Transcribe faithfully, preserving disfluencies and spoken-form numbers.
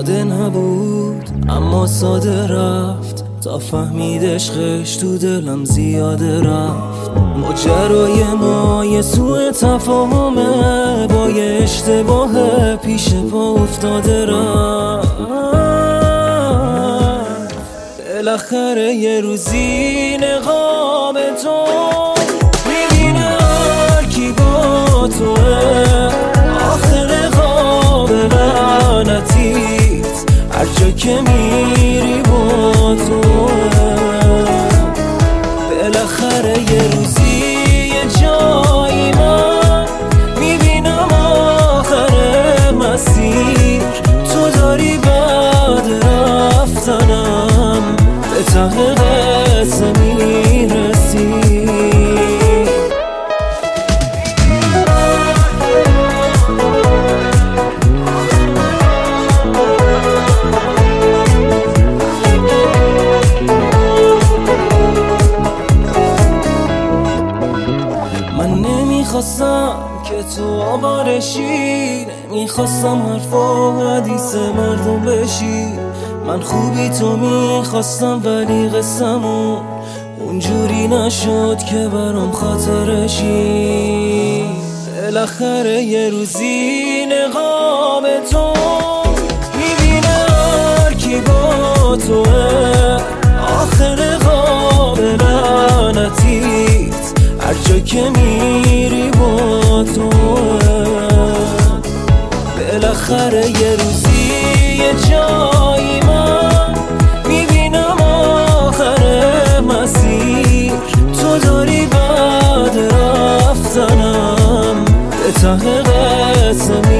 ساده نبود اما ساده رفت، تا فهمید عشقش تو دلم زیاده رفت. ماجرای ما یه سوء تفاهمه، با یه اشتباه پیش پا افتاده رفت. بالاخره یه روزی نقاب تو میبینه هر کی با توه، آخر نقاب لعنتیت هر جا که میری با توه. بالاخره یه روزی یه جایی من میبینم آخر مسیر تو داری بعد رفتنم به ته قصه میرسی. نمیخواستم که تو آوارشی، نمیخواستم حرف و حدیث مردم بشی. من خوبی تو میخواستم ولی قصمون اونجوری نشد که برام خاطرشی. بالاخره یه روزی نقاب تو میبینه هر کی با توه، آخر نقاب لعنتیت هر جا که میری با توه. بالاخره یه روزی یه جایی من میبینم آخر مسیر تو داری بعد رفتنم به ته قصه